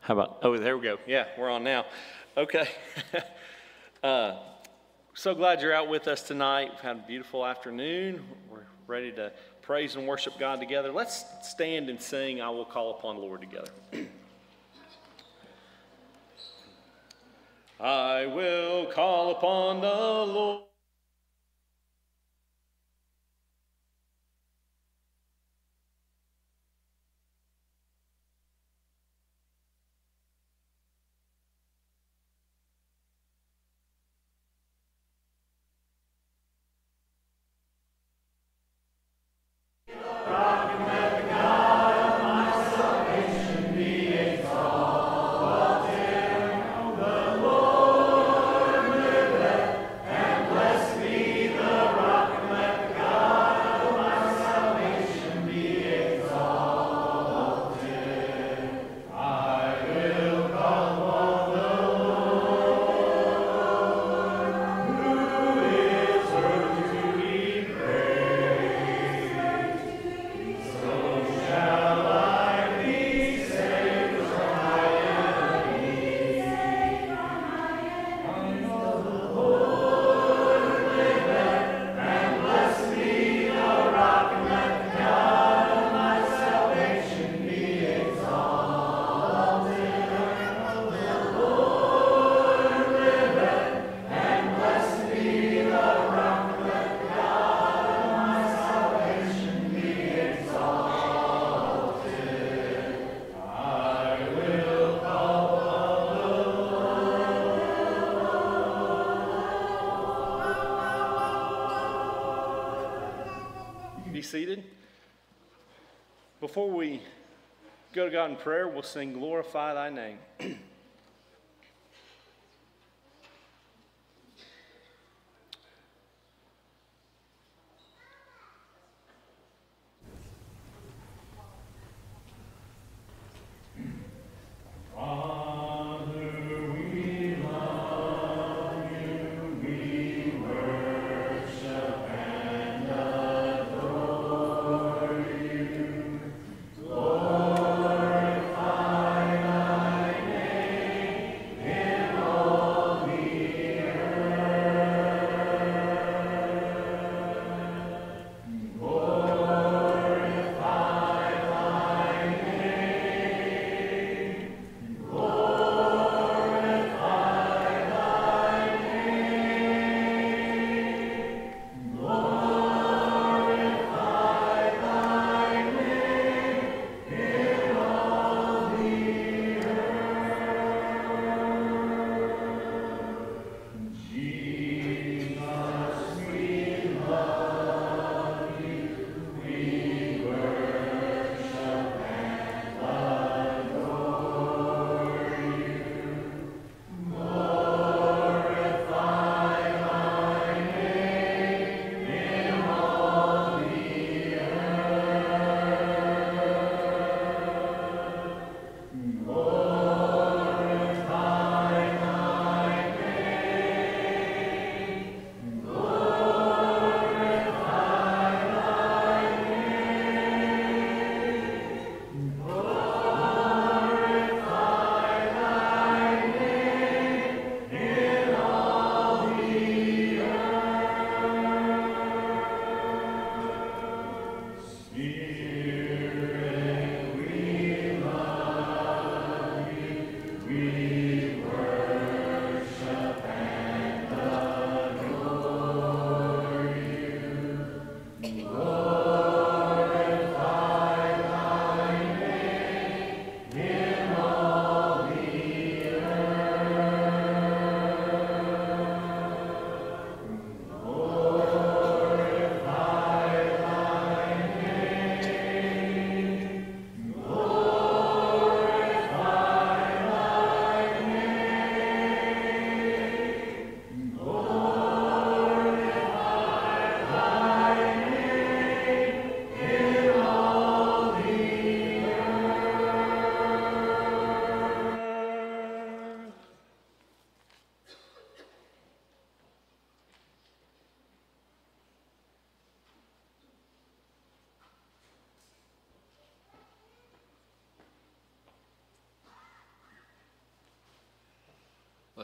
How about, oh, there we go. Yeah, we're on now. Okay. So glad you're out with us tonight. We've had a beautiful afternoon. We're ready to praise and worship God together. Let's stand and sing, I Will Call Upon the Lord together. I will call upon the Lord. Seated. Before we go to God in prayer, we'll sing Glorify Thy Name. Glorify thy name.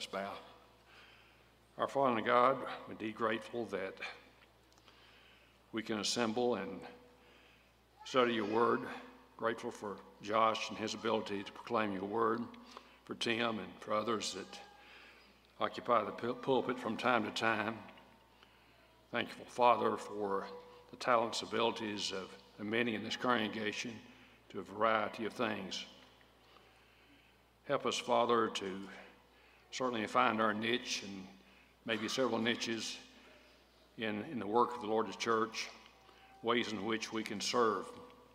Let's bow. Our Father and God, we're indeed grateful that we can assemble and study your word. Grateful for Josh and his ability to proclaim your word, for Tim and for others that occupy the pulpit from time to time. Thankful, Father, for the talents, abilities of many in this congregation to a variety of things. Help us, Father, to certainly find our niche and maybe several niches in the work of the Lord's church, ways in which we can serve.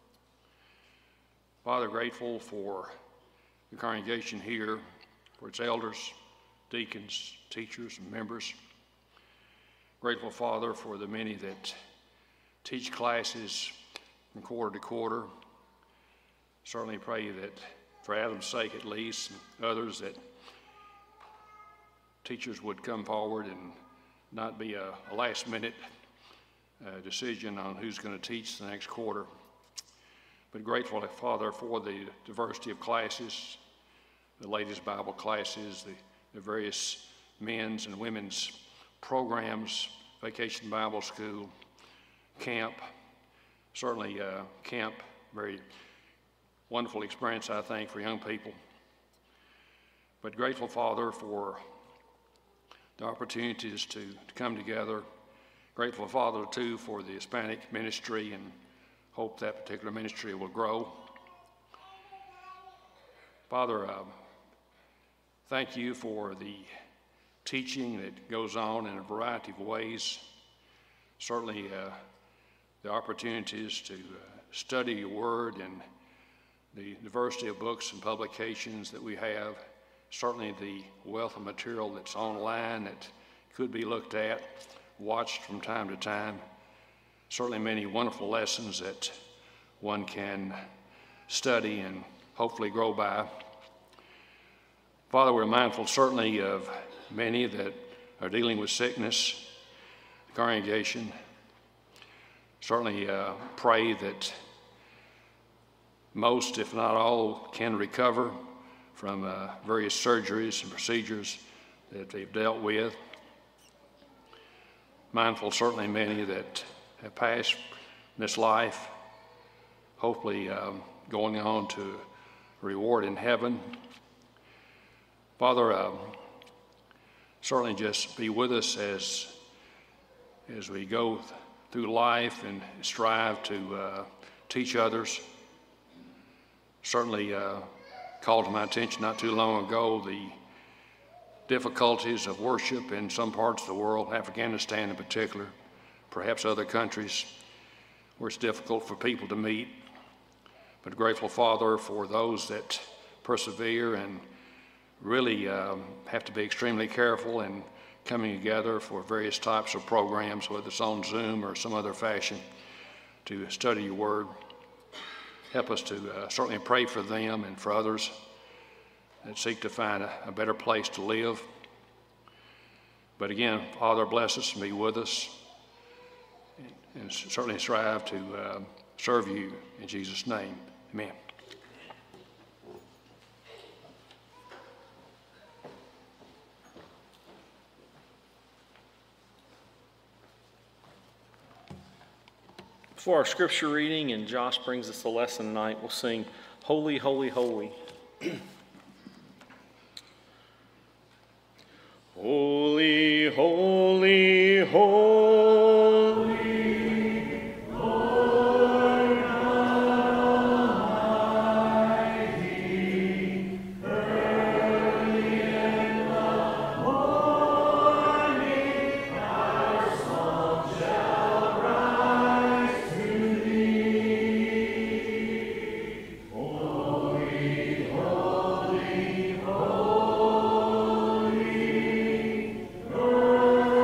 Father, grateful for the congregation here, for its elders, deacons, teachers, and members. Grateful, Father, for the many that teach classes from quarter to quarter. Certainly pray that for Adam's sake at least, and others, that teachers would come forward and not be a last-minute decision on who's going to teach the next quarter. But grateful, Father, for the diversity of classes, the ladies' Bible classes, the various men's and women's programs, Vacation Bible School, camp. Certainly camp, very wonderful experience, I think, for young people. But grateful, Father, for the opportunities to come together. Grateful, Father, too, for the Hispanic ministry, and hope that particular ministry will grow. Father, thank you for the teaching that goes on in a variety of ways. Certainly the opportunities to study your word and the diversity of books and publications that we have. Certainly the wealth of material that's online that could be looked at, watched from time to time. Certainly many wonderful lessons that one can study and hopefully grow by. Father, we're mindful certainly of many that are dealing with sickness, the congregation. Certainly pray that most, if not all, can recover from various surgeries and procedures that they've dealt with. Mindful certainly many that have passed this life, hopefully going on to reward in heaven. Father, certainly just be with us as we go through life and strive to teach others. Certainly called to my attention not too long ago the difficulties of worship in some parts of the world, Afghanistan in particular, perhaps other countries where it's difficult for people to meet. But grateful, Father, for those that persevere and really have to be extremely careful in coming together for various types of programs, whether it's on Zoom or some other fashion, to study your word. Help us to certainly pray for them and for others that seek to find a better place to live. But again, Father, bless us and be with us, and certainly strive to serve you in Jesus' name. Amen. For our scripture reading, and Josh brings us the lesson tonight, we'll sing Holy, Holy, Holy. Holy, holy, holy. Holy,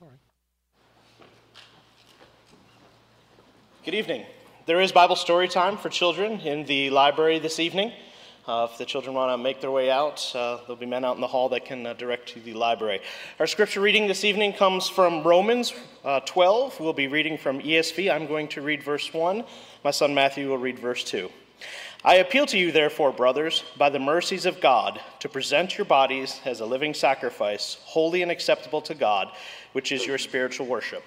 Sorry. Good evening. There is Bible story time for children in the library this evening. If the children want to make their way out, there'll be men out in the hall that can direct you to the library. Our scripture reading this evening comes from Romans 12. We'll be reading from ESV. I'm going to read verse 1. My son Matthew will read verse 2. I appeal to you, therefore, brothers, by the mercies of God, to present your bodies as a living sacrifice, holy and acceptable to God, which is your spiritual worship.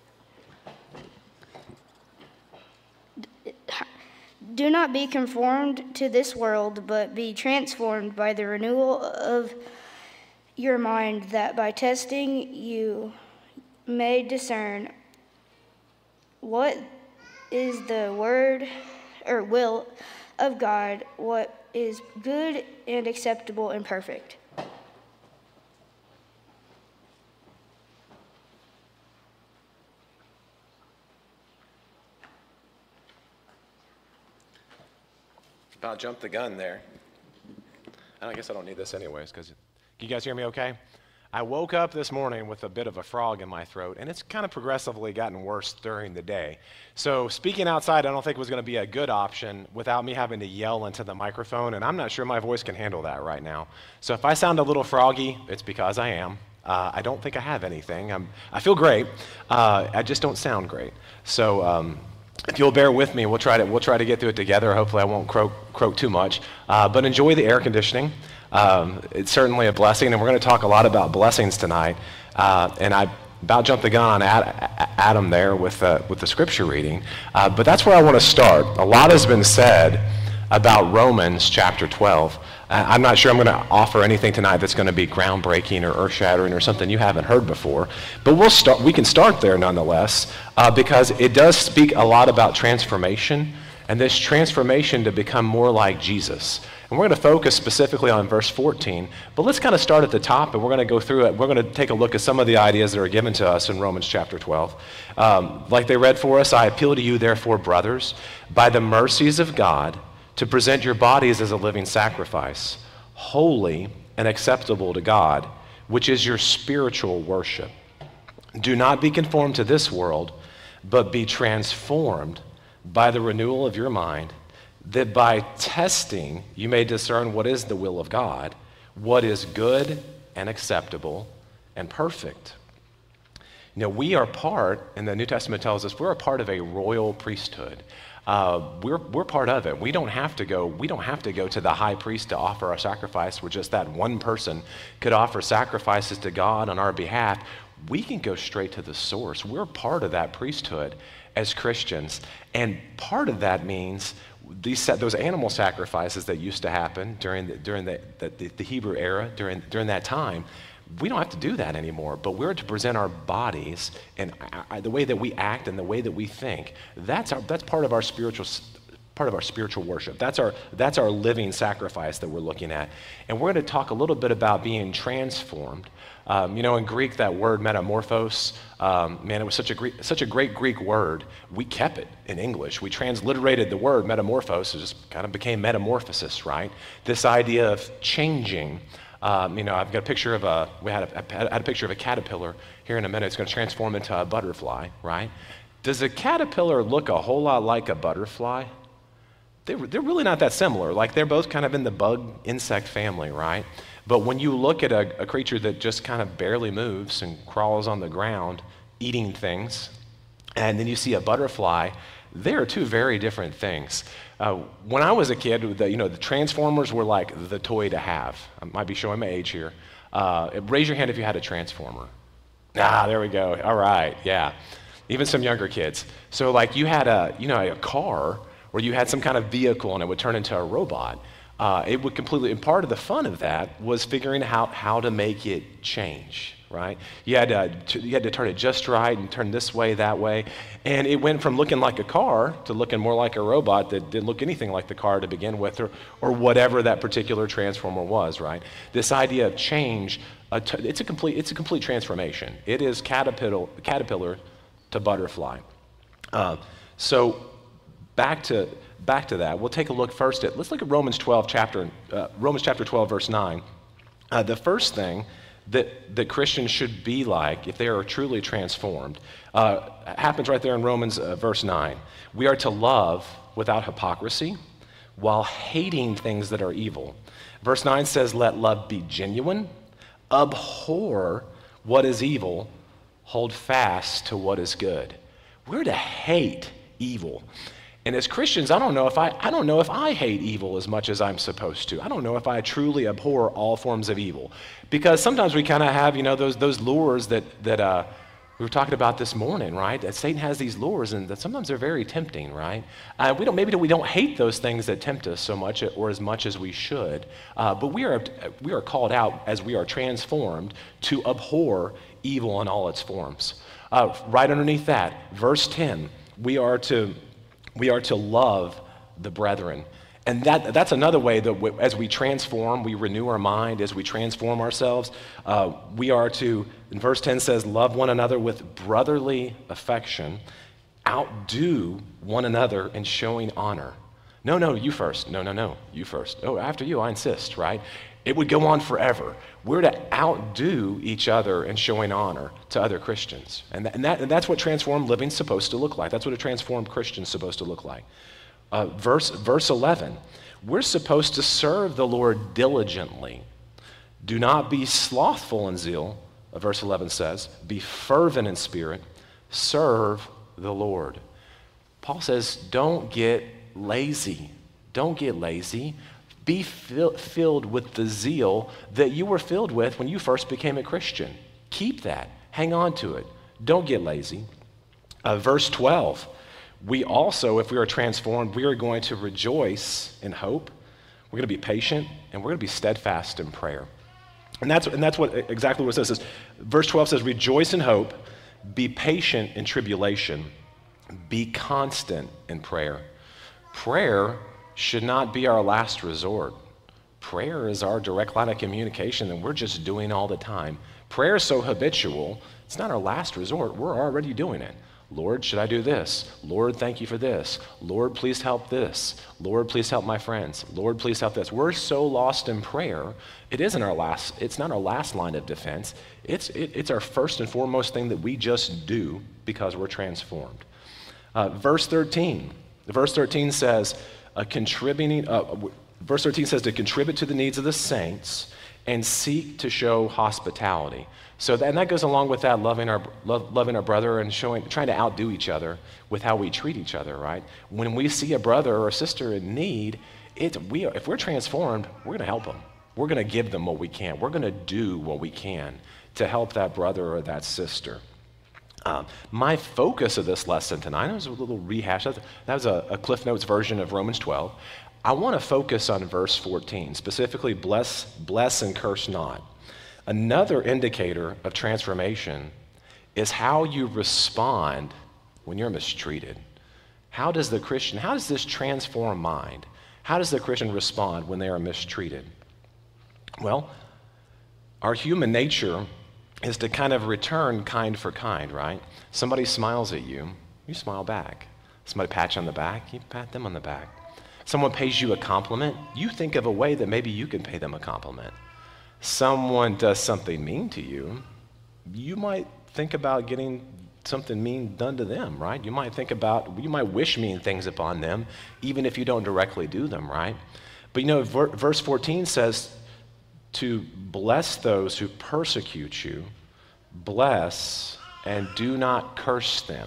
Do not be conformed to this world, but be transformed by the renewal of your mind, that by testing you may discern what is the word or will of God, what is good and acceptable and perfect. About jumped the gun there. I guess I don't need this anyways, because can you guys hear me okay? I woke up this morning with a bit of a frog in my throat, and it's kind of progressively gotten worse during the day. So speaking outside, I don't think was going to be a good option without me having to yell into the microphone, and I'm not sure my voice can handle that right now. So if I sound a little froggy, it's because I am. I don't think I have anything. I feel great. I just don't sound great. So if you'll bear with me, we'll try to get through it together. Hopefully I won't croak too much. But enjoy the air conditioning. It's certainly a blessing, and we're going to talk a lot about blessings tonight. And I about jumped the gun on Adam there with the scripture reading. But that's where I want to start. A lot has been said about Romans chapter 12. I'm not sure I'm going to offer anything tonight that's going to be groundbreaking or earth-shattering or something you haven't heard before. But we can start there nonetheless, because it does speak a lot about transformation, and this transformation to become more like Jesus. And we're going to focus specifically on verse 14, but let's kind of start at the top, and we're going to go through it. We're going to take a look at some of the ideas that are given to us in Romans chapter 12. Like they read for us, I appeal to you, therefore, brothers, by the mercies of God, to present your bodies as a living sacrifice, holy and acceptable to God, which is your spiritual worship. Do not be conformed to this world, but be transformed by the renewal of your mind, that by testing you may discern what is the will of God, what is good and acceptable and perfect. You know, we are part, and the New Testament tells us, we're a part of a royal priesthood. We're part of it. We don't have to go to the high priest to offer our sacrifice, where just that one person could offer sacrifices to God on our behalf. We can go straight to the source. We're part of that priesthood as Christians, and part of that means those animal sacrifices that used to happen during the Hebrew era, during that time. We don't have to do that anymore, but we're to present our bodies and the way that we act and the way that we think. That's part of our spiritual worship. That's our living sacrifice that we're looking at. And we're going to talk a little bit about being transformed. In Greek, that word metamorphos, it was such a great Greek word. We kept it in English. We transliterated the word metamorphos. It just kind of became metamorphosis, right? This idea of changing. I've got a picture of I had a picture of a caterpillar. Here in a minute, it's going to transform into a butterfly, right? Does a caterpillar look a whole lot like a butterfly? They're really not that similar. Like, they're both kind of in the bug insect family, right? But when you look at a creature that just kind of barely moves and crawls on the ground eating things, and then you see a butterfly, they are two very different things. When I was a kid, the Transformers were like the toy to have. I might be showing my age here. Raise your hand if you had a Transformer. There we go. All right, yeah. Even some younger kids. So like you had a car, or you had some kind of vehicle and it would turn into a robot. It would completely, and part of the fun of that was figuring out how to make it change, right? You had to turn it just right and turn this way, that way. And it went from looking like a car to looking more like a robot that didn't look anything like the car to begin with, or whatever that particular transformer was, right? This idea of change, it's a complete transformation. It is caterpillar to butterfly. So back to that. We'll take a look first let's look at Romans chapter 12, verse 9. The first thing that Christians should be like if they are truly transformed happens right there in Romans verse 9. We are to love without hypocrisy while hating things that are evil. Verse 9 says, let love be genuine, abhor what is evil, hold fast to what is good. We're to hate evil. And as Christians, I don't know if I hate evil as much as I'm supposed to. I don't know if I truly abhor all forms of evil, because sometimes we kind of have, those lures that we were talking about this morning, right? That Satan has these lures, and that sometimes they're very tempting, right? Maybe we don't hate those things that tempt us so much or as much as we should, but we are called out as we are transformed to abhor evil in all its forms. Right underneath that, verse 10, we are to love the brethren. And that's another way that as we transform, we renew our mind, as we transform ourselves, we are to, in verse 10 says, love one another with brotherly affection, outdo one another in showing honor. No, you first. No, you first. Oh, after you, I insist, right? It would go on forever. We're to outdo each other in showing honor to other Christians. And that's what transformed living is supposed to look like. That's what a transformed Christian is supposed to look like. Verse 11, we're supposed to serve the Lord diligently. Do not be slothful in zeal, verse 11 says. Be fervent in spirit. Serve the Lord. Paul says, don't get lazy. Don't get lazy. Be filled with the zeal that you were filled with when you first became a Christian. Keep that. Hang on to it. Don't get lazy. Verse 12, we also, if we are transformed, we are going to rejoice in hope. We're going to be patient, and we're going to be steadfast in prayer. And that's exactly what it says. Verse 12 says, rejoice in hope, be patient in tribulation, be constant in prayer. Prayer should not be our last resort. Prayer is our direct line of communication that we're just doing all the time. Prayer is so habitual, it's not our last resort. We're already doing it. Lord, should I do this? Lord, thank you for this. Lord, please help this. Lord, please help my friends. Lord, please help this. We're so lost in prayer, it's not our last line of defense. It's our first and foremost thing that we just do because we're transformed. Verse 13 says, verse 13 says to contribute to the needs of the saints and seek to show hospitality. So that goes along with that, loving our brother and trying to outdo each other with how we treat each other, right? When we see a brother or a sister in need, if we're transformed, we're going to help them. We're going to give them what we can. We're going to do what we can to help that brother or that sister. My focus of this lesson tonight, it was a little rehash. That was a Cliff Notes version of Romans 12. I want to focus on verse 14, specifically bless and curse not. Another indicator of transformation is how you respond when you're mistreated. How does this transform mind? How does the Christian respond when they are mistreated? Well, our human nature is to kind of return kind for kind, right? Somebody smiles at you, you smile back. Somebody pats you on the back, you pat them on the back. Someone pays you a compliment, you think of a way that maybe you can pay them a compliment. Someone does something mean to you, you might think about getting something mean done to them, right? You might wish mean things upon them, even if you don't directly do them, right? But verse 14 says to bless those who persecute you, bless and do not curse them.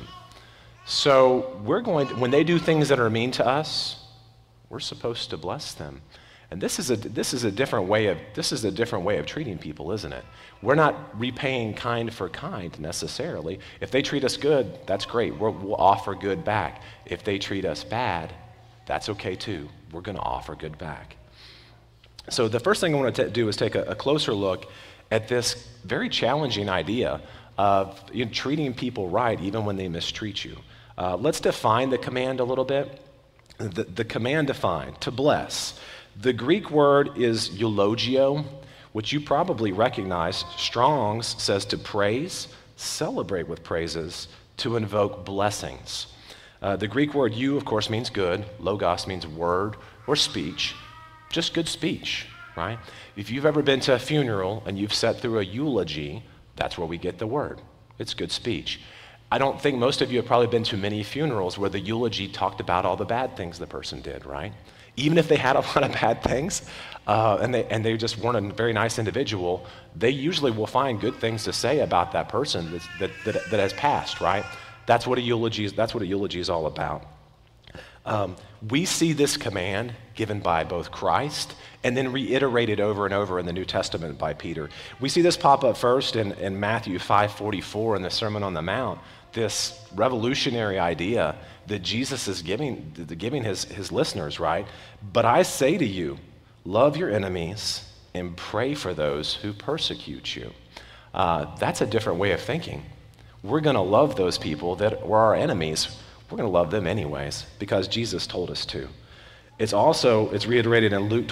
So when they do things that are mean to us, we're supposed to bless them. And this is a different way of treating people, isn't it? We're not repaying kind for kind necessarily. If they treat us good, that's great. We'll offer good back. If they treat us bad, that's okay too. We're going to offer good back. So the first thing I want to do is take a closer look at this very challenging idea of treating people right even when they mistreat you. Let's define the command a little bit. The command defined, to bless. The Greek word is eulogio, which you probably recognize. Strong's says to praise, celebrate with praises, to invoke blessings. The Greek word of course, means good. Logos means word or speech, just good speech. right? If you've ever been to a funeral and you've sat through a eulogy, that's where we get the word. It's good speech. I don't think most of you have probably been to many funerals where the eulogy talked about all the bad things the person did, right? Even if they had a lot of bad things and they just weren't a very nice individual, they usually will find good things to say about that person that has passed, right? That's what a eulogy is all about. We see this command given by both Christ and then reiterated over and over in the New Testament by Peter. We see this pop up first in Matthew 5:44 in the Sermon on the Mount, this revolutionary idea that Jesus is giving his listeners, right? But I say to you, love your enemies and pray for those who persecute you. That's a different way of thinking. We're going to love those people that were our enemies. We're going to love them anyways because Jesus told us to. It's reiterated in Luke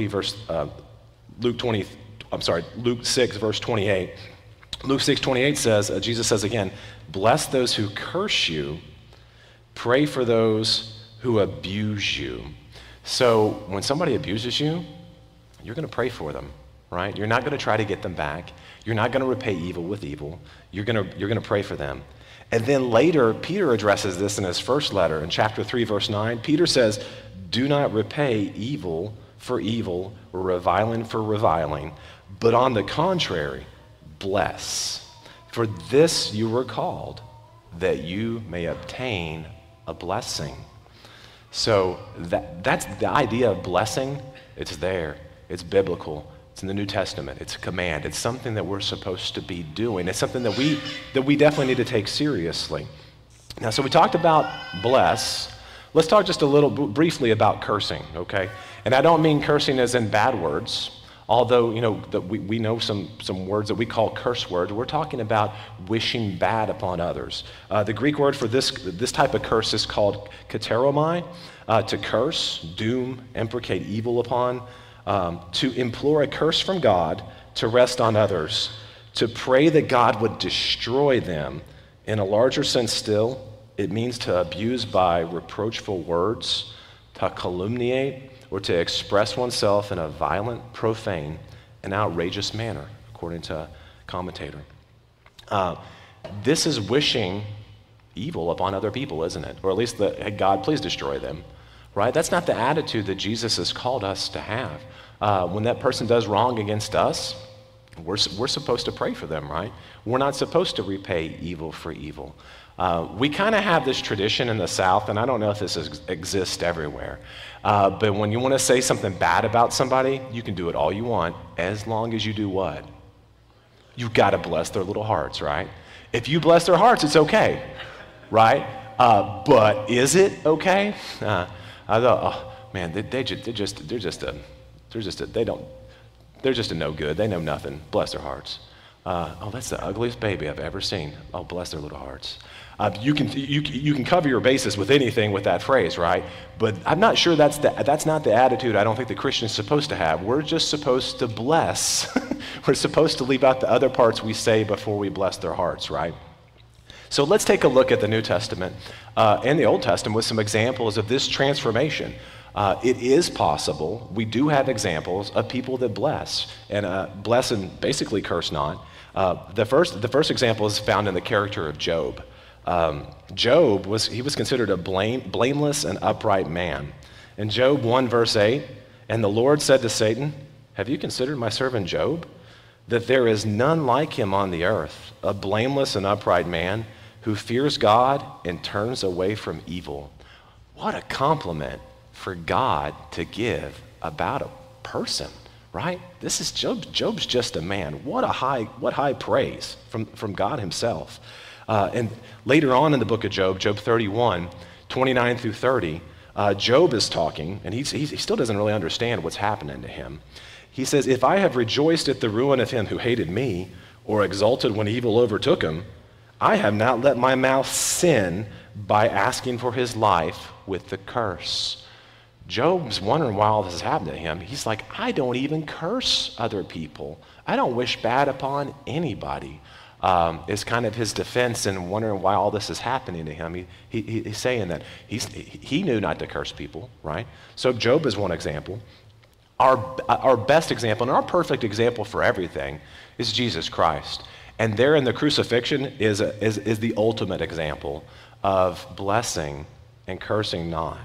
6 verse 28. Luke 6:28 says, Jesus says again, bless those who curse you, pray for those who abuse you. So when somebody abuses you, you're going to pray for them, right? You're not going to try to get them back. You're not going to repay evil with evil. You're going to pray for them. And then later, Peter addresses this in his first letter in chapter 3, verse 9. Peter says, do not repay evil for evil or reviling for reviling, but on the contrary, bless. For this you were called, that you may obtain a blessing. So that's the idea of blessing. It's there. It's biblical. It's in the New Testament. It's a command. It's something that we're supposed to be doing. It's something that we definitely need to take seriously. Now, so we talked about bless. Let's talk just a little briefly about cursing, okay? And I don't mean cursing as in bad words, although, we know some words that we call curse words. We're talking about wishing bad upon others. The Greek word for this type of curse is called kateromai, to curse, doom, imprecate evil upon, to implore a curse from God to rest on others, to pray that God would destroy them. In a larger sense still, it means to abuse by reproachful words, to calumniate, or to express oneself in a violent, profane, and outrageous manner, according to a commentator. This is wishing evil upon other people, isn't it? Or at least hey, God, please destroy them, right? That's not the attitude that Jesus has called us to have. When that person does wrong against us, we're supposed to pray for them, right? We're not supposed to repay evil for evil. We kind of have this tradition in the South, and I don't know if this exists everywhere, but when you want to say something bad about somebody, you can do it all you want, as long as you do what? You've got to bless their little hearts, right? If you bless their hearts, it's okay, right? But is it okay? I thought, oh man, they're just a no good. They know nothing. Bless their hearts. Oh, that's the ugliest baby I've ever seen. Oh, bless their little hearts. You can cover your bases with anything with that phrase, right? But I'm not sure that's not the attitude I don't think the Christian is supposed to have. We're just supposed to bless. We're supposed to leave out the other parts we say before we bless their hearts, right? So let's take a look at the New Testament and the Old Testament with some examples of this transformation. It is possible. We do have examples of people that bless and basically curse not. The first example is found in the character of Job. Job was considered a blameless and upright man. In Job 1 verse 8, and the Lord said to Satan, have you considered my servant Job? That there is none like him on the earth, a blameless and upright man who fears God and turns away from evil. What a compliment for God to give about a person, right? This is Job's just a man. What high praise from God himself. And later on in the book of Job 31, 29 through 30, Job is talking, and he still doesn't really understand what's happening to him. He says, if I have rejoiced at the ruin of him who hated me, or exulted when evil overtook him, I have not let my mouth sin by asking for his life with the curse. Job's wondering why all this has happened to him. He's like, I don't even curse other people. I don't wish bad upon anybody. Is kind of his defense and wondering why all this is happening to him. He's saying that he knew not to curse people, right? So Job is one example. Our best example and our perfect example for everything is Jesus Christ. And there in the crucifixion is the ultimate example of blessing and cursing not.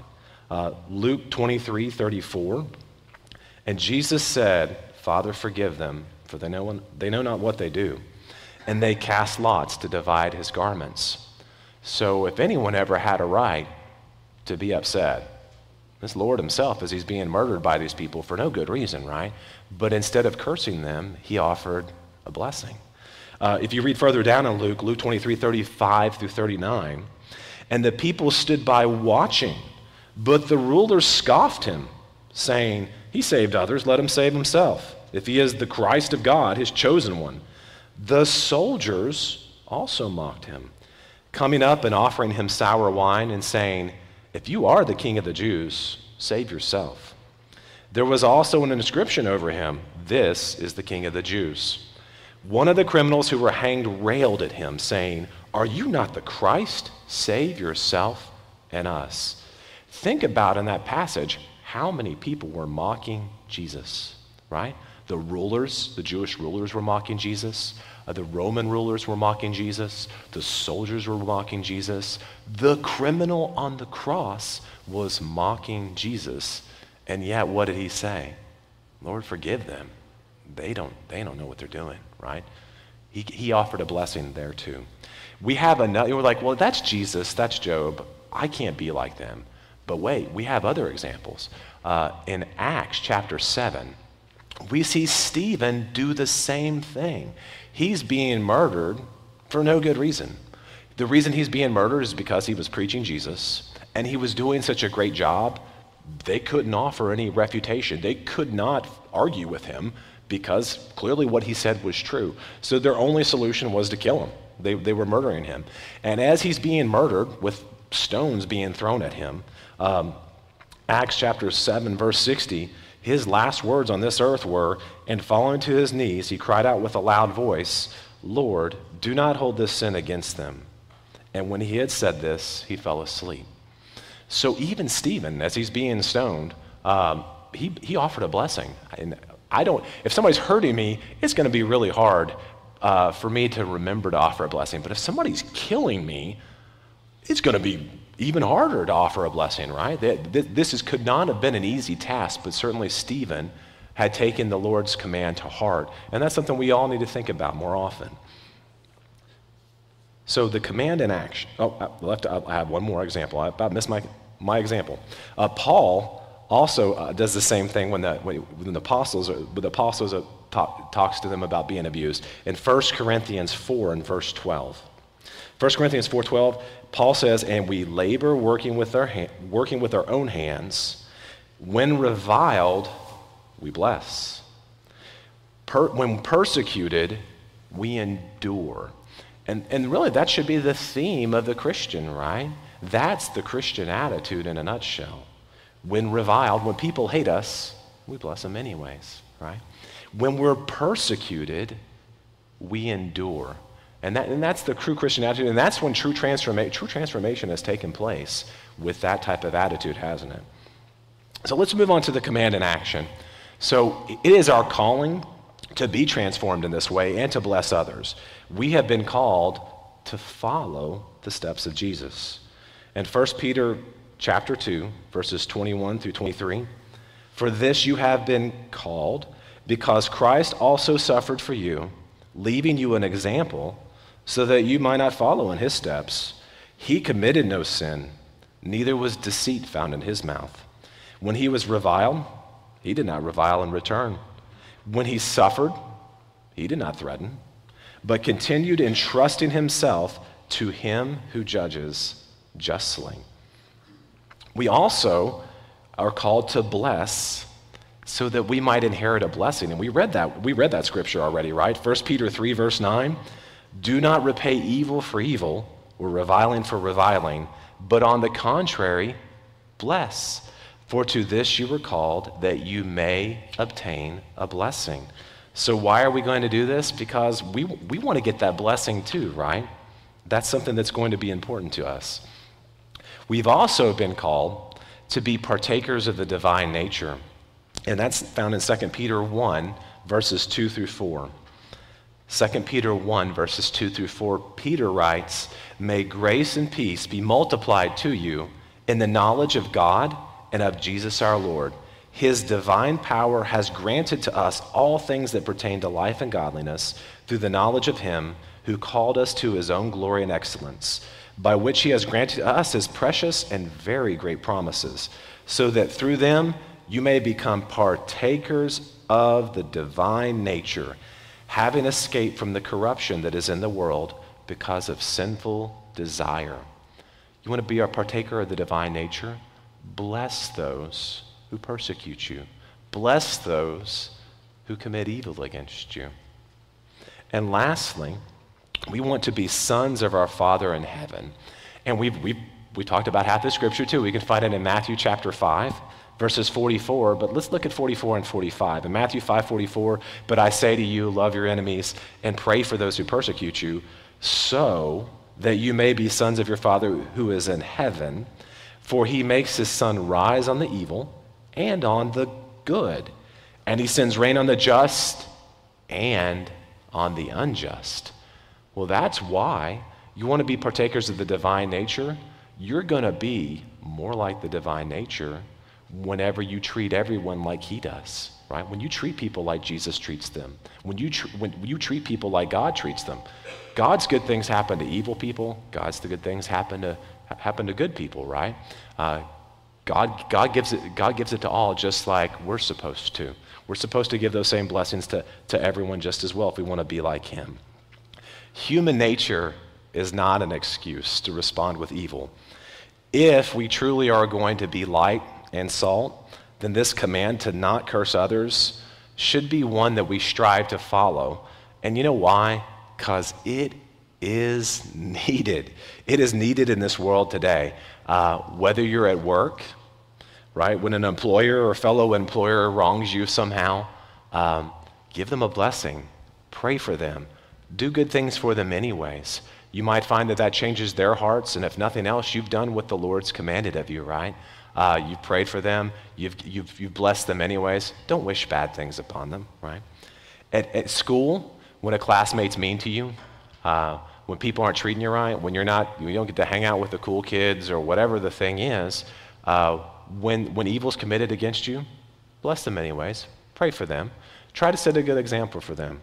Luke 23:34, and Jesus said, Father, forgive them, for they know not what they do. And they cast lots to divide his garments. So if anyone ever had a right to be upset, this Lord himself, as he's being murdered by these people for no good reason, right? But instead of cursing them, he offered a blessing. If you read further down in Luke 23:35 through 39, and the people stood by watching, but the rulers scoffed him, saying, he saved others, let him save himself. If he is the Christ of God, his chosen one. The soldiers also mocked him, coming up and offering him sour wine and saying, if you are the king of the Jews, save yourself. There was also an inscription over him, this is the king of the Jews. One of the criminals who were hanged railed at him, saying, are you not the Christ? Save yourself and us. Think about in that passage how many people were mocking Jesus, right? The rulers, the Jewish rulers were mocking Jesus. The Roman rulers were mocking Jesus. The soldiers were mocking Jesus. The criminal on the cross was mocking Jesus. And yet, what did he say? Lord, forgive them. They don't know what they're doing, right? He offered a blessing there too. We have another, we're like, well, that's Jesus, that's Job. I can't be like them. But wait, we have other examples. In Acts chapter 7, we see Stephen do the same thing. He's being murdered for no good reason. The reason he's being murdered is because he was preaching Jesus, and he was doing such a great job, they couldn't offer any refutation. They could not argue with him because clearly what he said was true. So their only solution was to kill him. They were murdering him. And as he's being murdered, with stones being thrown at him, Acts chapter 7, verse 60, his last words on this earth were, and falling to his knees, he cried out with a loud voice, Lord, do not hold this sin against them. And when he had said this, he fell asleep. So even Stephen, as he's being stoned, he offered a blessing. And if somebody's hurting me, it's going to be really hard for me to remember to offer a blessing. But if somebody's killing me, it's going to be even harder to offer a blessing, right? This could not have been an easy task, but certainly Stephen had taken the Lord's command to heart. And that's something we all need to think about more often. So the command and action. I have one more example. I about missed my example. Paul also does the same thing when the apostles talks to them about being abused. In 1 Corinthians 4 and verse 12. 1 Corinthians 4:12, Paul says, and we labor working with our own hands. When reviled, we bless. When persecuted, we endure. And really, that should be the theme of the Christian, right? That's the Christian attitude in a nutshell. When reviled, when people hate us, we bless them anyways, right? When we're persecuted, we endure. And that's the true Christian attitude, and that's when true transformation has taken place with that type of attitude, hasn't it? So let's move on to the command and action. So it is our calling to be transformed in this way and to bless others. We have been called to follow the steps of Jesus. In 1 Peter chapter 2, verses 21 through 23, for this you have been called, because Christ also suffered for you, leaving you an example, so that you might not follow in his steps. He committed no sin, neither was deceit found in his mouth. When he was reviled, he did not revile in return. When he suffered, he did not threaten, but continued entrusting himself to him who judges justly. We also are called to bless so that we might inherit a blessing. And we read that scripture already, right? 1 Peter 3, verse 9, do not repay evil for evil or reviling for reviling, but on the contrary, bless. For to this you were called, that you may obtain a blessing. So why are we going to do this? Because we want to get that blessing too, right? That's something that's going to be important to us. We've also been called to be partakers of the divine nature. And that's found in 2 Peter 1, verses 2 through 4. 2 Peter 1, verses 2 through 4, Peter writes, "May grace and peace be multiplied to you in the knowledge of God and of Jesus our Lord. His divine power has granted to us all things that pertain to life and godliness through the knowledge of him who called us to his own glory and excellence, by which he has granted us his precious and very great promises, so that through them you may become partakers of the divine nature, having escaped from the corruption that is in the world because of sinful desire." You want to be a partaker of the divine nature? Bless those who persecute you. Bless those who commit evil against you. And lastly, we want to be sons of our Father in heaven. And we talked about half the scripture too. We can find it in Matthew chapter 5, verses 44, but let's look at 44 and 45. In Matthew 5:44, "But I say to you, love your enemies and pray for those who persecute you, so that you may be sons of your Father who is in heaven. For he makes his sun rise on the evil and on the good, and he sends rain on the just and on the unjust." Well, that's why you want to be partakers of the divine nature. You're going to be more like the divine nature whenever you treat everyone like he does, right? When you treat people like Jesus treats them, when you treat people like God treats them. God's good things happen to evil people. God's the good things happen to good people, right? God gives it to all just like we're supposed to. We're supposed to give those same blessings to everyone just as well if we want to be like him. Human nature is not an excuse to respond with evil. If we truly are going to be light and salt, then this command to not curse others should be one that we strive to follow. And you know why? Because it is needed. It is needed in this world today. Whether you're at work, right? When an employer or fellow employer wrongs you somehow, give them a blessing. Pray for them. Do good things for them anyways. You might find that changes their hearts, and if nothing else, you've done what the Lord's commanded of you, right? You've prayed for them. You've blessed them anyways. Don't wish bad things upon them, right? At school, when a classmate's mean to you, when people aren't treating you right, when you don't get to hang out with the cool kids or whatever the thing is, when evil's committed against you, bless them anyways. Pray for them. Try to set a good example for them.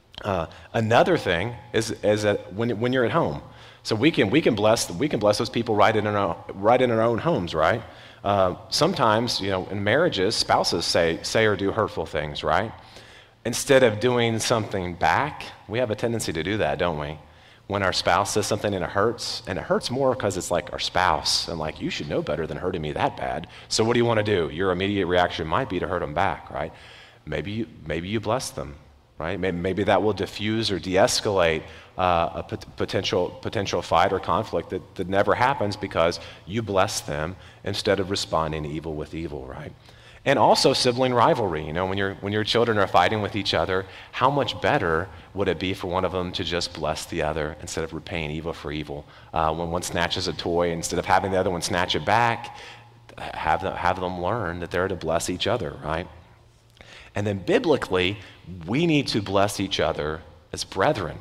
Another thing is that when you're at home, so we can bless those people right in our own homes, right? Sometimes, in marriages, spouses say or do hurtful things, right? Instead of doing something back, we have a tendency to do that, don't we? When our spouse says something and it hurts more because it's like our spouse, and like, you should know better than hurting me that bad. So what do you want to do? Your immediate reaction might be to hurt them back, right? Maybe you bless them, right? Maybe that will diffuse or de-escalate a potential fight or conflict that never happens because you bless them instead of responding to evil with evil, right? And also sibling rivalry. When your children are fighting with each other, how much better would it be for one of them to just bless the other instead of repaying evil for evil? When one snatches a toy, instead of having the other one snatch it back, have them learn that they're to bless each other, right? And then biblically, we need to bless each other as brethren.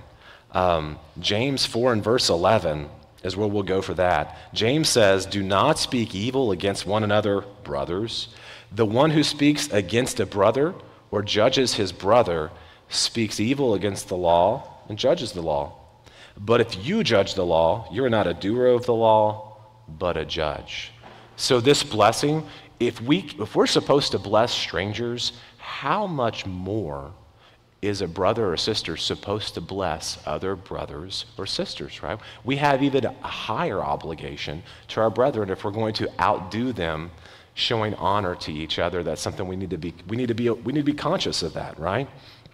James 4 and verse 11 is where we'll go for that. James says, "Do not speak evil against one another, brothers. The one who speaks against a brother or judges his brother speaks evil against the law and judges the law. But if you judge the law, you're not a doer of the law, but a judge." So this blessing, if we're supposed to bless strangers, how much more is a brother or sister supposed to bless other brothers or sisters, right? We have even a higher obligation to our brethren if we're going to outdo them, showing honor to each other. That's something we need to be conscious of that, right?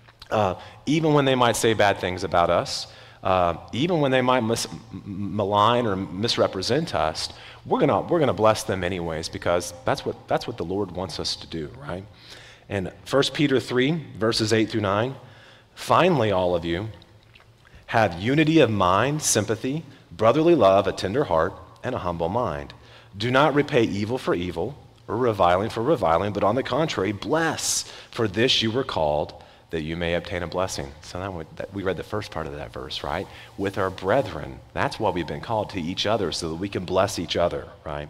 Even when they might say bad things about us, even when they might malign or misrepresent us, we're gonna bless them anyways, because that's what the Lord wants us to do, right? And 1 Peter 3, verses 8 through 9, "Finally, all of you, have unity of mind, sympathy, brotherly love, a tender heart, and a humble mind. Do not repay evil for evil or reviling for reviling, but on the contrary, bless. For this you were called, that you may obtain a blessing. So we read the first part of that verse, right? With our brethren. That's why we've been called, to each other, so that we can bless each other, right?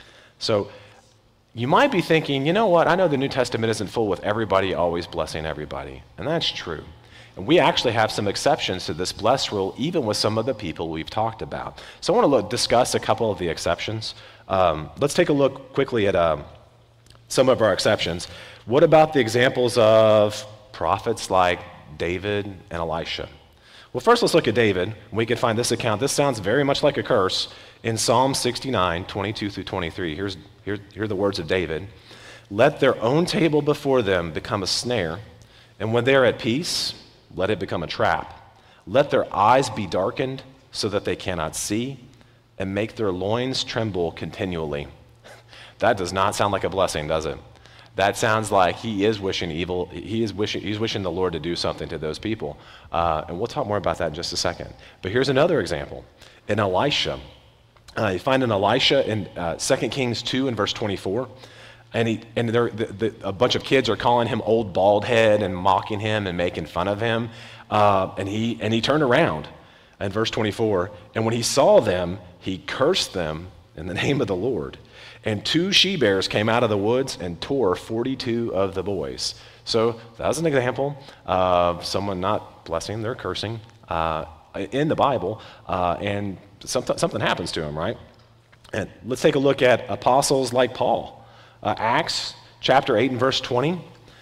So you might be thinking, you know what? I know the New Testament isn't full with everybody always blessing everybody. And that's true. And we actually have some exceptions to this bless rule, even with some of the people we've talked about. So I want to discuss a couple of the exceptions. Let's take a look quickly at some of our exceptions. What about the examples of prophets like David and Elisha? Well, first let's look at David. We can find this account. This sounds very much like a curse in Psalm 69, 22 through 23. Here are the words of David. Let their own table before them become a snare, and when they are at peace, let it become a trap. Let their eyes be darkened so that they cannot see, and make their loins tremble continually. That does not sound like a blessing, does it? That sounds like he is wishing evil. He's wishing the Lord to do something to those people. And we'll talk more about that in just a second. But here's another example. In Elisha, you find in Elisha in 2 Kings 2 and verse 24, and a bunch of kids are calling him old bald head and mocking him and making fun of him. And he turned around in verse 24, and when he saw them, he cursed them in the name of the Lord. And 2 she-bears came out of the woods and tore 42 of the boys. So that was an example of someone not blessing, they're cursing in the Bible, and something happens to them, right? And let's take a look at apostles like Paul. Acts chapter 8 and verse 20.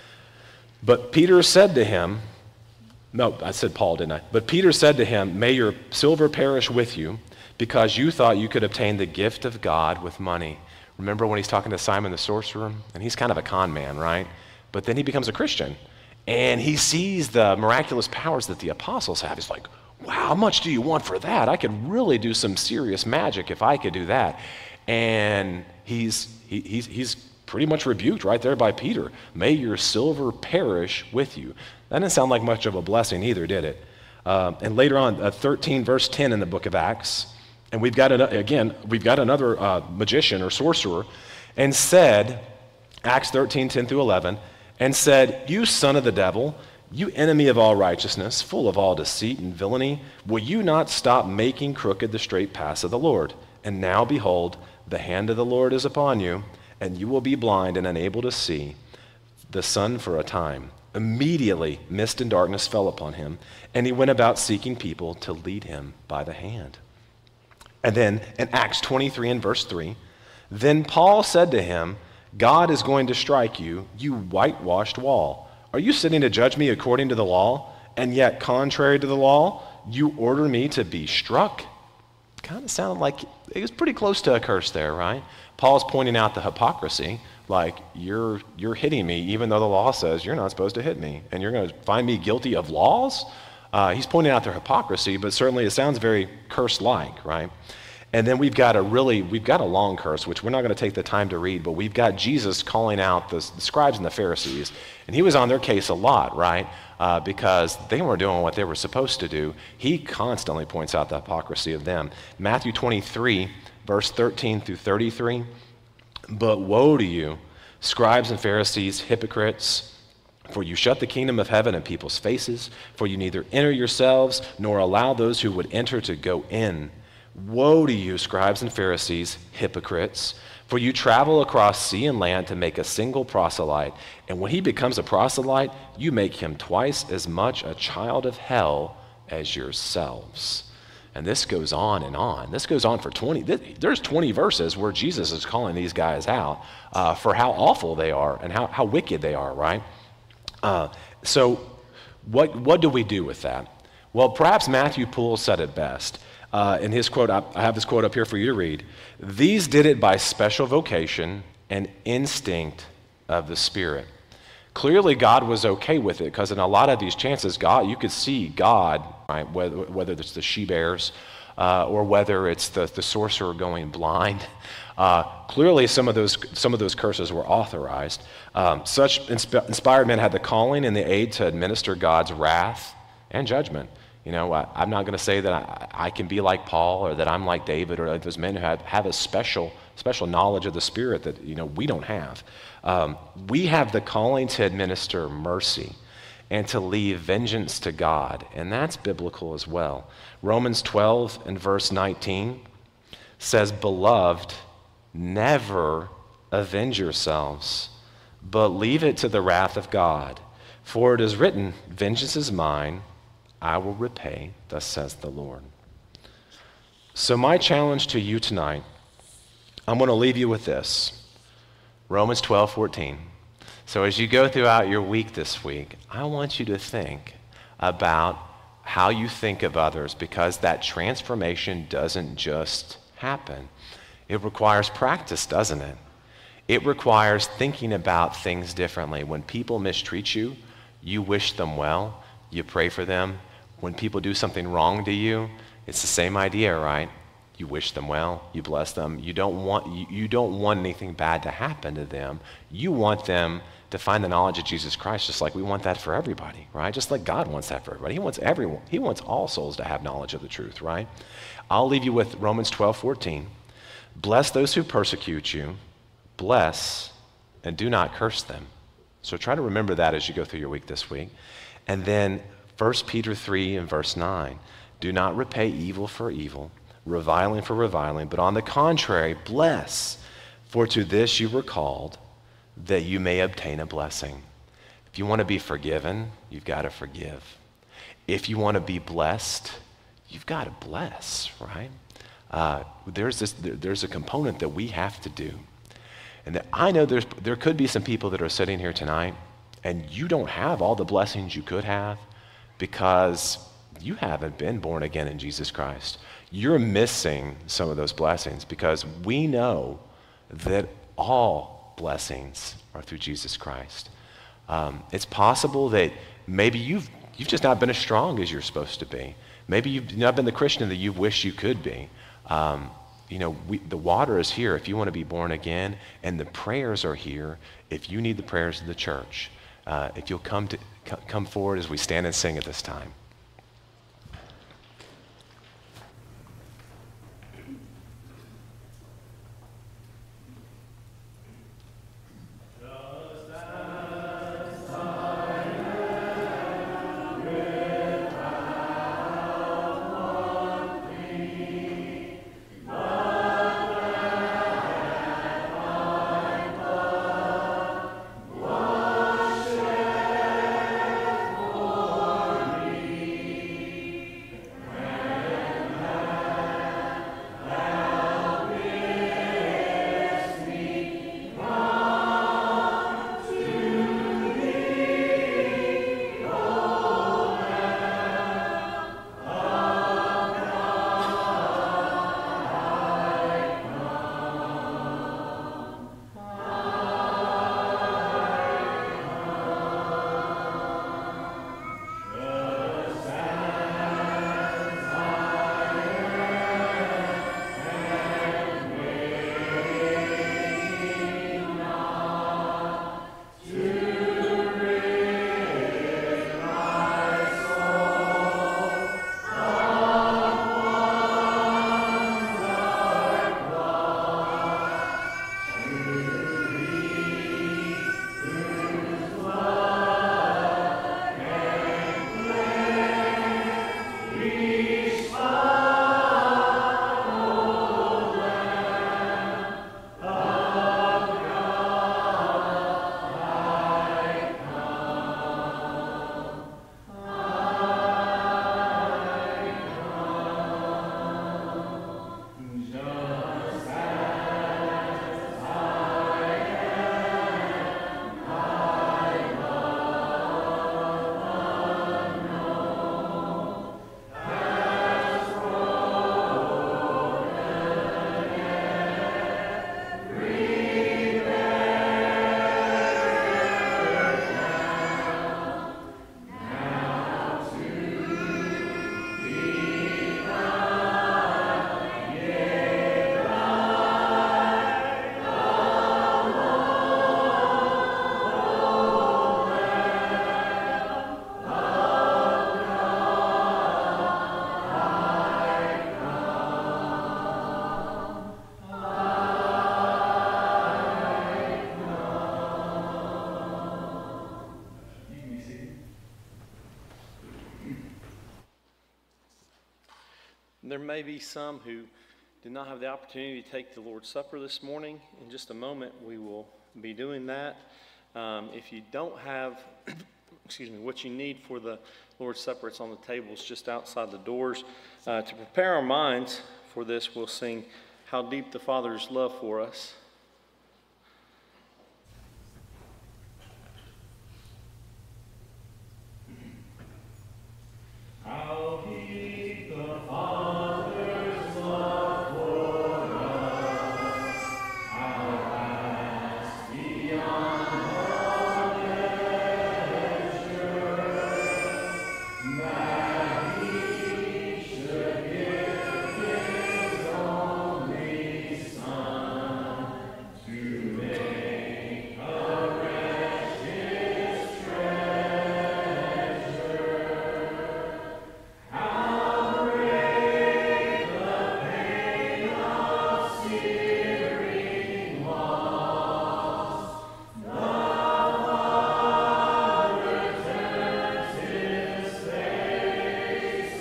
But Peter said to him, no, I said Paul, didn't I? But Peter said to him, may your silver perish with you, because you thought you could obtain the gift of God with money. Remember when he's talking to Simon the sorcerer? And he's kind of a con man, right? But then he becomes a Christian. And he sees the miraculous powers that the apostles have. He's like, wow, how much do you want for that? I could really do some serious magic if I could do that. And he's pretty much rebuked right there by Peter. May your silver perish with you. That didn't sound like much of a blessing either, did it? And later on, 13 verse 10 in the book of Acts, and we've got another magician or sorcerer, and said, Acts 13, 10 through 11, and said, you son of the devil, you enemy of all righteousness, full of all deceit and villainy, will you not stop making crooked the straight paths of the Lord? And now behold, the hand of the Lord is upon you, and you will be blind and unable to see the sun for a time. Immediately mist and darkness fell upon him, and he went about seeking people to lead him by the hand. And then in Acts 23 and verse 3, then Paul said to him, God is going to strike you, you whitewashed wall. Are you sitting to judge me according to the law? And yet contrary to the law, you order me to be struck? Kind of sounded like it was pretty close to a curse there, right? Paul's pointing out the hypocrisy, like you're hitting me even though the law says you're not supposed to hit me, and you're going to find me guilty of laws? He's pointing out their hypocrisy, but certainly it sounds very curse-like, right? And then we've got a long curse, which we're not going to take the time to read, but we've got Jesus calling out the scribes and the Pharisees, and he was on their case a lot, right? Because they weren't doing what they were supposed to do. He constantly points out the hypocrisy of them. Matthew 23, verse 13 through 33, but woe to you, scribes and Pharisees, hypocrites, for you shut the kingdom of heaven in people's faces, for you neither enter yourselves nor allow those who would enter to go in. Woe to you, scribes and Pharisees, hypocrites, for you travel across sea and land to make a single proselyte, and when he becomes a proselyte, you make him twice as much a child of hell as yourselves. And this goes on and on. This goes on for there's 20 verses where Jesus is calling these guys out for how awful they are and how wicked they are, right? So what do we do with that? Well, perhaps Matthew Poole said it best. In his quote, I have this quote up here for you to read. These did it by special vocation and instinct of the Spirit. Clearly, God was okay with it, because in a lot of these chances, you could see God, right? Whether it's the she-bears or whether it's the sorcerer going blind. Clearly, some of those curses were authorized. Such inspired men had the calling and the aid to administer God's wrath and judgment. You know, I'm not going to say that I can be like Paul or that I'm like David or like those men who have a special knowledge of the Spirit that, you know, we don't have. We have the calling to administer mercy and to leave vengeance to God, and that's biblical as well. Romans 12 and verse 19 says, "Beloved, never avenge yourselves, but leave it to the wrath of God. For it is written, vengeance is mine, I will repay, thus says the Lord." So my challenge to you tonight, I'm going to leave you with this. Romans 12:14. So as you go throughout your week this week, I want you to think about how you think of others, because that transformation doesn't just happen. It requires practice, doesn't it? It requires thinking about things differently. When people mistreat you, you wish them well, you pray for them. When people do something wrong to you, it's the same idea, right? You wish them well, you bless them. You don't want anything bad to happen to them. You want them to find the knowledge of Jesus Christ, just like we want that for everybody, right? Just like God wants that for everybody. He wants everyone. He wants all souls to have knowledge of the truth, right? I'll leave you with Romans 12:14. Bless those who persecute you, bless and do not curse them. So try to remember that as you go through your week this week. And then 1 Peter 3 and verse 9, do not repay evil for evil, reviling for reviling, but on the contrary, bless, for to this you were called, that you may obtain a blessing. If you want to be forgiven, you've got to forgive. If you want to be blessed, you've got to bless, right? There's a component that we have to do. And that I know there could be some people that are sitting here tonight, and you don't have all the blessings you could have because you haven't been born again in Jesus Christ. You're missing some of those blessings because we know that all blessings are through Jesus Christ. It's possible that maybe you've just not been as strong as you're supposed to be. Maybe you've not been the Christian that you wish you could be. The water is here if you want to be born again, and the prayers are here if you need the prayers of the church. If you'll come forward as we stand and sing at this time. There may be some who did not have the opportunity to take the Lord's Supper this morning. In just a moment, we will be doing that. If you don't have, what you need for the Lord's Supper, it's on the tables just outside the doors. To prepare our minds for this, we'll sing How Deep the Father's Love for Us. How deep the Father's love for us, how vast beyond all measure, that He should give His only Son to make a wretch His treasure. How great the pain of searing loss! The Father turns His face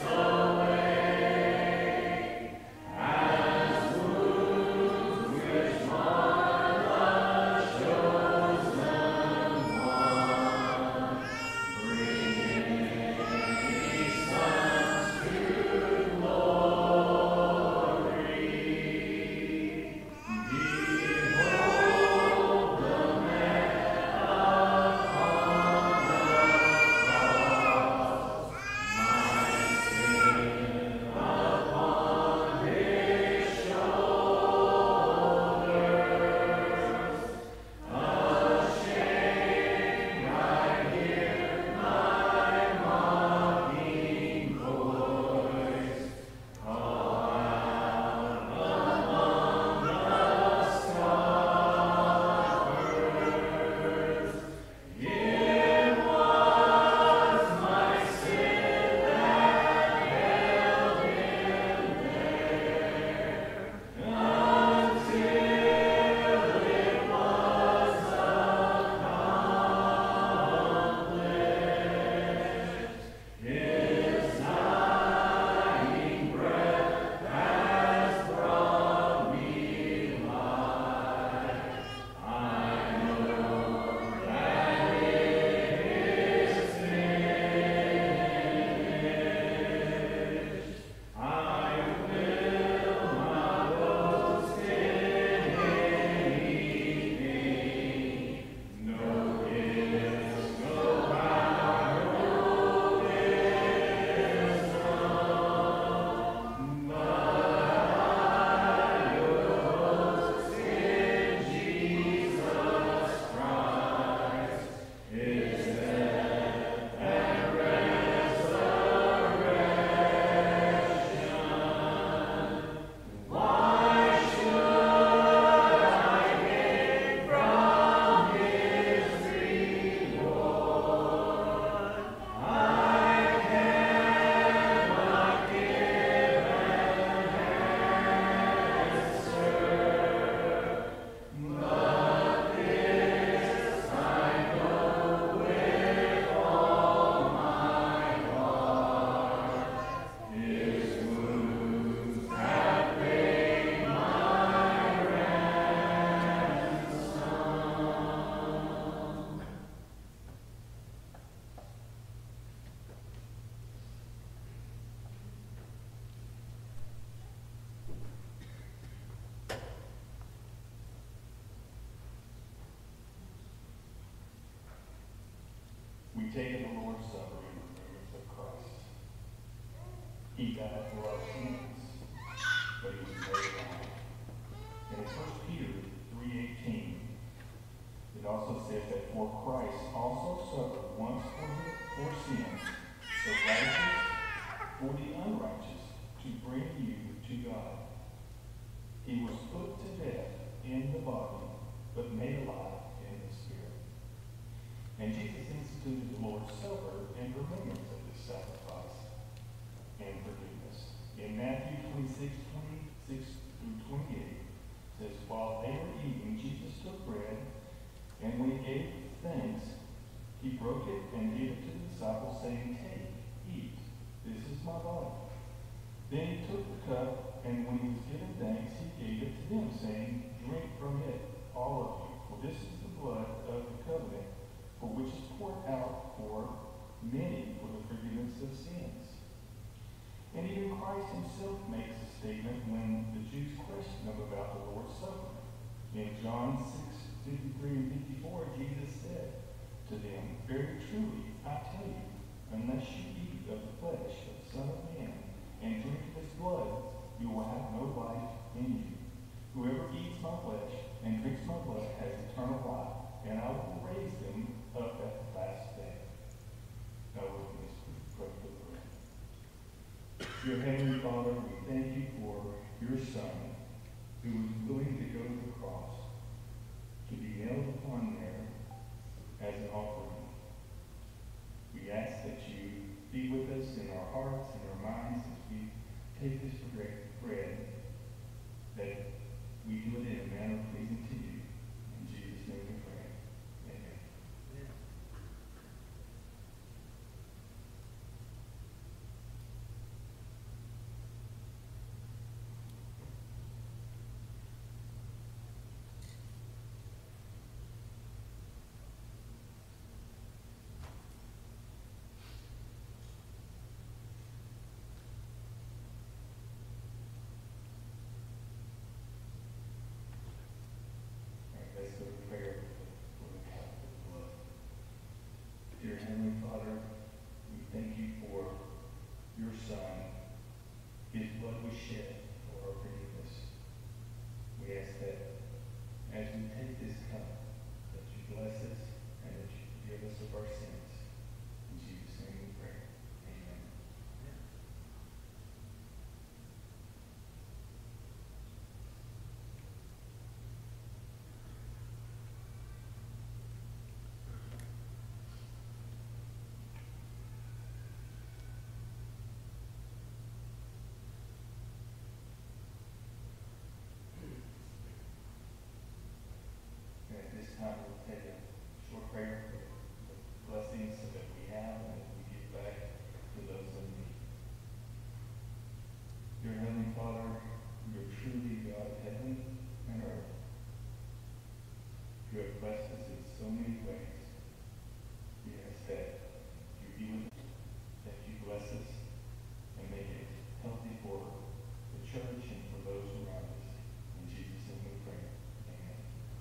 away, as wounds which mar the chosen one, bringing His sons to glory. Behold the man upon the cross, my sin upon His shoulders. Ashamed, I hear my mocking voice call out among the scoffers. It was my sin that held Him there, until it was accomplished. His dying breath has brought me life. I know that it is finished. I will not boast in anything, no gifts, no power, no wisdom, but I will boast in Jesus Christ, His death and resurrection. Why should I gain from His reward? I cannot give an answer, but this I know with all my heart: His wounds have paid my ransom. We take the Lord's Supper in remembrance of Christ. He died for our sins, but He was buried alive. And in 1 Peter 3:18, it also says that for Christ also suffered once for sins, the righteous for the unrighteous, to bring you to God. He was put to death in the body, but made alive in the spirit. And Jesus instituted the Lord's Supper in remembrance of this sacrifice and forgiveness. In Matthew 26:26-28, says, while they were eating, Jesus took bread, and when He gave thanks, He broke it and gave it to the disciples, saying, take, eat, this is my body. Then he took the cup, and when he was given thanks, he gave it to them, saying, "Drink from it, all of you, for this is the blood of the covenant, for which is poured out for many for the forgiveness of sins." And even Christ himself makes a statement when the Jews question him about the Lord's Supper. In John 6:53 and 54, Jesus said to them, "Very truly, I tell you, unless you eat of the flesh of the Son of Man and drink of his blood, you will have no life in you. Whoever eats my flesh and drinks my blood has eternal life, and I will raise them up at the last day." Now with me, pray for the prayer. Dear Heavenly Father, we thank you for your Son, who was willing to go to the cross, to be nailed upon there as an offering. We ask that you be with us in our hearts and our minds as we take this bread, that we do it in a manner pleasing to you. In Jesus' name we pray. Amen. Let's go to prayer for the Catholic blood. Dear Heavenly Father, we thank you for your Son. His blood was shed for our forgiveness. We ask that as we take this cup, that you bless us and that you forgive us of our sins. In Jesus' name we pray. Amen. And at this time, we'll take a short prayer for the blessings that we have and that we give back to those in need. Dear Heavenly Father, you are truly God of heaven and earth. You have blessed us in so many ways. We ask that you be with us, that you bless us and make it healthy for the church and for those around us. In Jesus' name we pray. Amen.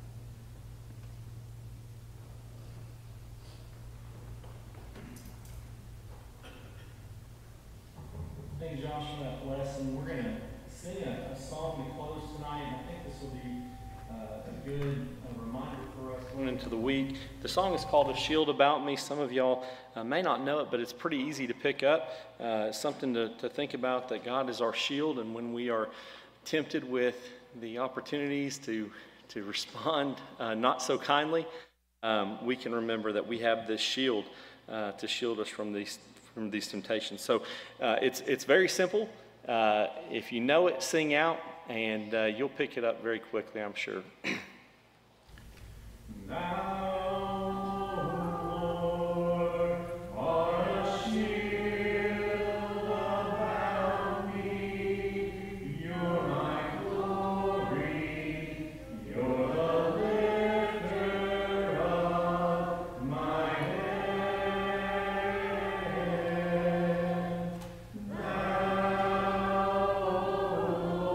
Thank you, Josh, for that lesson. We're going to sing a song to close tonight, and I think this will be a good reminder for us Going into the week. The song is called "A Shield About Me." Some of y'all may not know it, but it's pretty easy to pick up. Something to think about, that God is our shield, and when we are tempted with the opportunities to respond not so kindly, we can remember that we have this shield to shield us from these temptations. So it's very simple. If you know it, sing out, and you'll pick it up very quickly, I'm sure.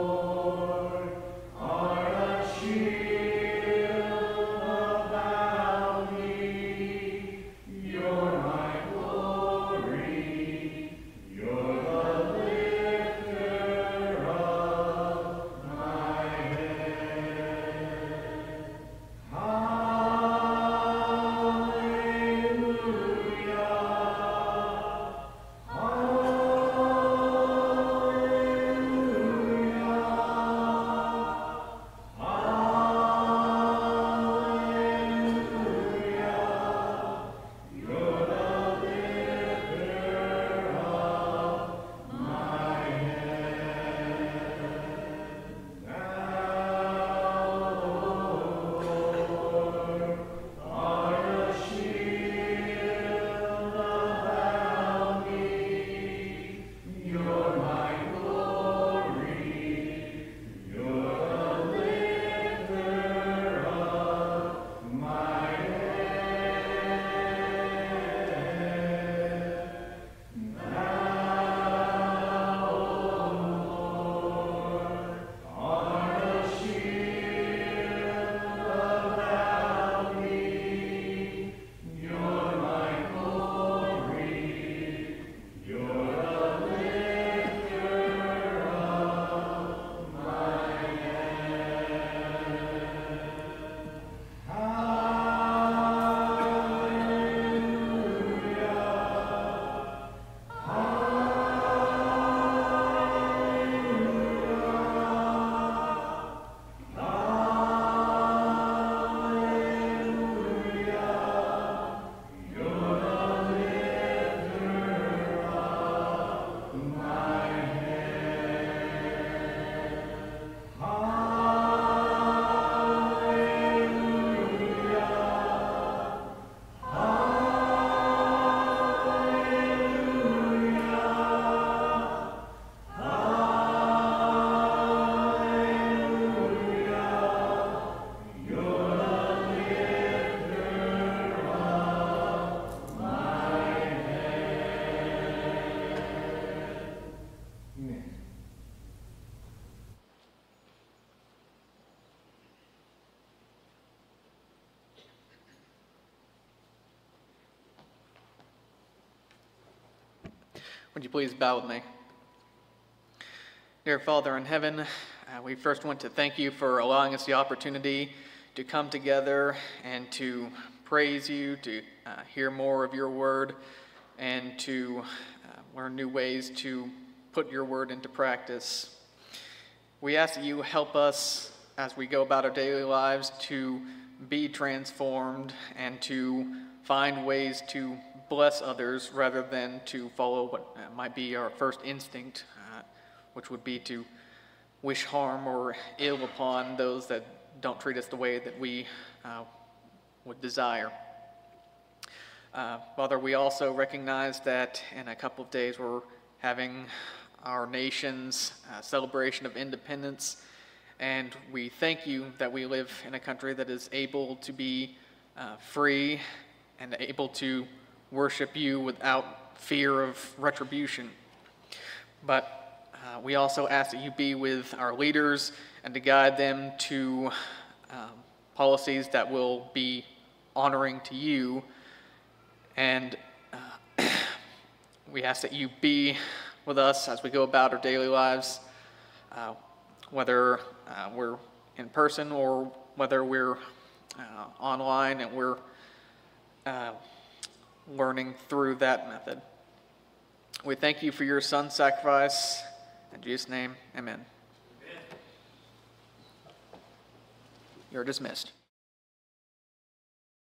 Shield about Would you please bow with me? Dear Father in heaven, we first want to thank you for allowing us the opportunity to come together and to praise you, to hear more of your word, and to learn new ways to put your word into practice. We ask that you help us as we go about our daily lives to be transformed and to find ways to bless others rather than to follow what might be our first instinct, which would be to wish harm or ill upon those that don't treat us the way that we would desire. Father, we also recognize that in a couple of days we're having our nation's celebration of independence, and we thank you that we live in a country that is able to be free and able to worship you without fear of retribution. But we also ask that you be with our leaders and to guide them to policies that will be honoring to you. And we ask that you be with us as we go about our daily lives, whether we're in person or whether we're online and we're learning through that method. We thank you for your son's sacrifice. In Jesus' name, amen. You're dismissed.